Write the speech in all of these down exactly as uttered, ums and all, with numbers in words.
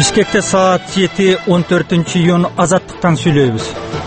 Бишкекте саат жети он төртүнчү июнь азаттыктан сүйлөйбүз.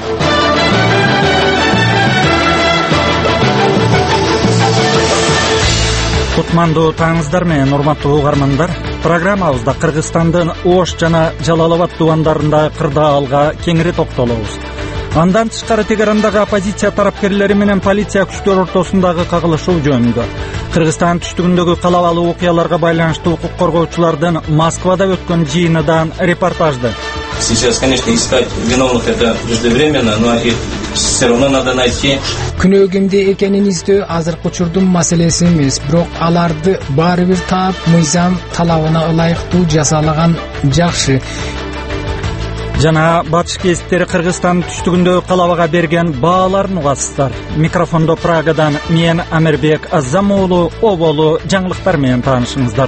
Кутмандуу таңыңыздар менен урматтуу угармандар. Программабызда Кыргызстандын Ош жана Жалал-Абад дубандарындагы кырдаалга кеңири токтолобуз. Андан тышкары Тегерандагы оппозиция тарапкерлери менен полиция күчтөр ортосундагы кагылышуу жөнүндө, Кыргызстан түштүгүндөгү калабалуу окуяларга байланыштуу укук коргоочулардын Москвада өткөн жыйыныдан репортажды. Сейчас, конечно, искать виновных это преждевременно, но их все равно надо найти. Күнөө кимде экенин издөө азыркы учурдун маселеси эмес, бирок аларды баары бир таап мыйзам талабына ылайыктуу жасалган жакшы. Жана батыш кесиптери Кыргызстан түштүгүндөгү калабага берген бааларын угасыздар. Микрофондо Прагадан мен Амирбек Азам уулу оболу жаңылыктар менен таанышыңыздар.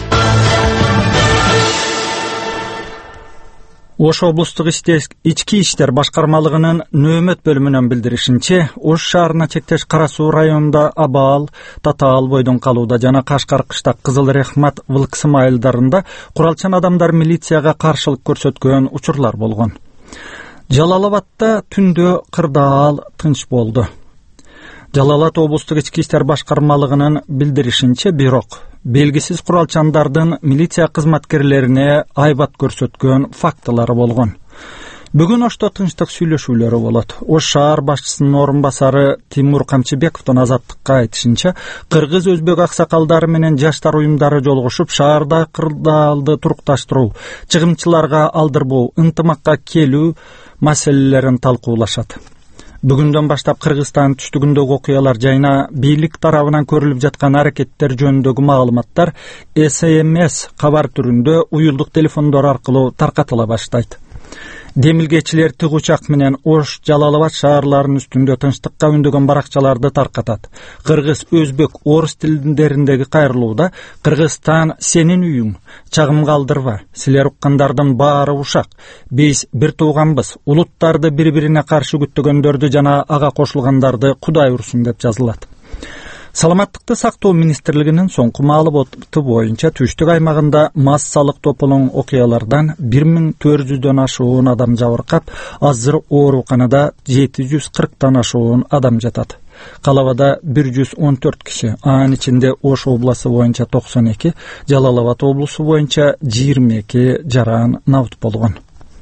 Ош облустук ички иштер башкармалыгынын нөөмөт бөлүмүнөн билдиришинче, Ош шаарына чектеш Кара Суу районунда Абаал, Татаал бойдон калууда жана Кашкар кыштак Кызыл Рехмат Вылксым айылдарында куралчан адамдар милицияга каршылык көрсөткөн учурлар болгон. Жалал-Абадта түндө кырдаал тынч болду. Жалал-Абад облустук ички иштер башкармалыгынын билдиришинче, бирок белгисиз куралчандардын милиция кызматкерлерине айбат көрсөткөн фактылары болгон. Бүгүн Ошто тынчтык сүйлөшүүлөрү болот. Ош шаар башчысынын орун басары Тимур Камчыбековдун азаттыкка айтышынча, кыргыз өзбек аксакалдары менен жаштар уюмдары жолугушуп, шаарда кырдаалды турукташтыруу, чыгымчыларга алдырбоо, ынтымакка келүү маселелерин талкуулашат. Бүгүндөн баштап Кыргызстан түштүгүндөгү окуялар жайына бийлик тарабынан көрүлүп жаткан аракеттер жөнүндөгү маалыматтар эс эм эс кабар түрүндө уюлдук телефондор аркылуу таркатыла баштайт. Демилгечилер тыгучак менен Ош, Жалал-Абад шаарларынын үстүндө тынчтыкка үндөгөн баракчаларды таркатат. Кыргыз, өзбек, орус тилдериндеги кайрылууда Кыргызстан сенин үйүң, чагым калдырба, силер уккандардын баары ушак, биз бир тууганбыз, улуттарды бири-бирине каршы күттөгөндөрдү жана ага кошулгандарды Кудай урсун деп жазылат. Саламаттыкты сактоо министрлигинин соңку маалыматы боюнча түштүк аймагында массалык тополоң окуялардан бир миң төрт жүздөн ашуун адам жабыркап, азыр ооруканада жети жүз кырктан ашуун адам жатат. Калабада бир жүз он төрт киши, анын ичинде Ош обласу боюнча токсон эки, Жалал-Абад облусу боюнча жыйырма эки жаран набыт болгон.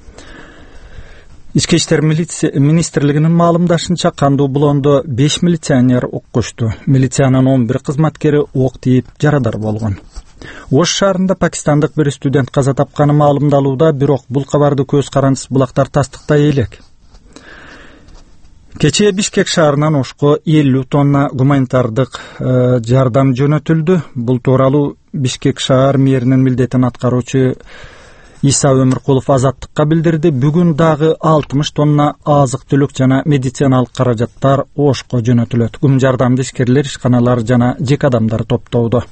Ички иштер министрлигинин маалымдашынча, Кандуу Булондо беш милиционер ок кучту. Милициянын он бир кызматкери ок тийип жарадар болгон. Ош шаарында пакистандык бир студент каза тапканы маалымдалууда, бирок бул кабарды көз карандысыз булактар тастыктай элек. Кечээ Бишкек шаарынан Ошко элүү тонна гуманитардык э, жардам жөнөтүлдү. Бул тууралуу Бишкек шаар мэринин милдетин аткаруучу Иса Өмүркулов азаттыкка билдирди. Бүгүн дагы алтымыш тонна азык-түлүк жана медициналык каражаттар Ошко жөнөтүлөт. Гум жардамды ишкерлер, ишканалар жана жеке адамдар топтоодо.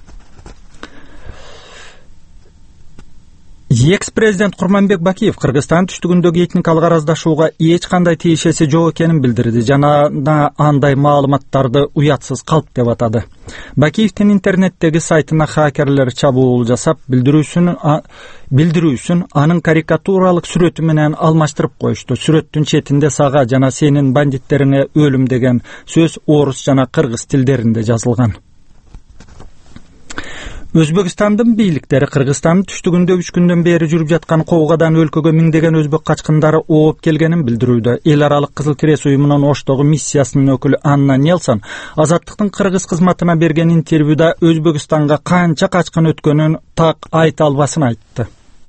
Экс-президент Курманбек Бакиев Кыргызстан түштүгүндөгү этникалык араздашууга эч кандай тиешеси жок экенин билдирди жана андай маалыматтарды уятсыз калп деп атады. Бакиевдин интернеттеги сайтына хакерлер чабуул жасап, билдирүүсүн билдирүүсүн анын карикатуралык сүрөтү менен алмаштырып коюшту. Сүрөттүн четинде сага жана сенин бандиттериңе өлүм деген сөз орус жана кыргыз тилдеринде жазылган. Өзбекстандын бийликтери Кыргызстандын түштүгүндө үч күндөн бери жүрүп жаткан коогадан өлкөгө миңдеген өзбек качкындары ооп келгенин билдирүүдө. Эл аралык Кызыл Крест уюмунун Оштогу миссиясынын өкүлү Анна Нелсон Азаттыктын кыргыз кызматына берген интервьюда Өзбекстанга канча качкын өткөнүн так айта албасын айтты.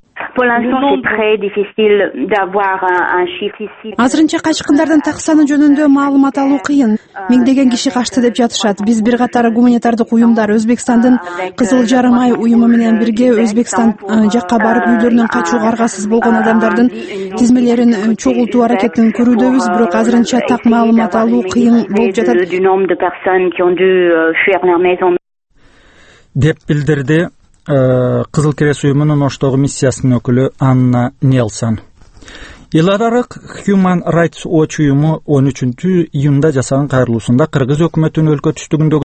Азырынча качкындардын так саны жөнүндө маалымат алуу кыйын. Миңдеген киши качты деп жатышат. Биз бир катар гуманитардык уюмдар Өзбекстандын Кызыл Жарым ай уюму менен бирге Өзбекстан жакка барып үйлөрүнөн качууга аргасыз болгон адамдардын тизмелерин чогултуу аракетин көрүүдөбүз, бирок азырынча так маалымат алуу кыйын болуп жатат деп билдирди Кызыл Крест уюмунун Оштогу миссиясынын өкүлү Анна Нелсон. Эл аралык Human Rights Watch уюму он үчүнчү июнда жасаган кайрылуусунда Кыргыз өкмөтүнүн өлкө түштүгүндөгү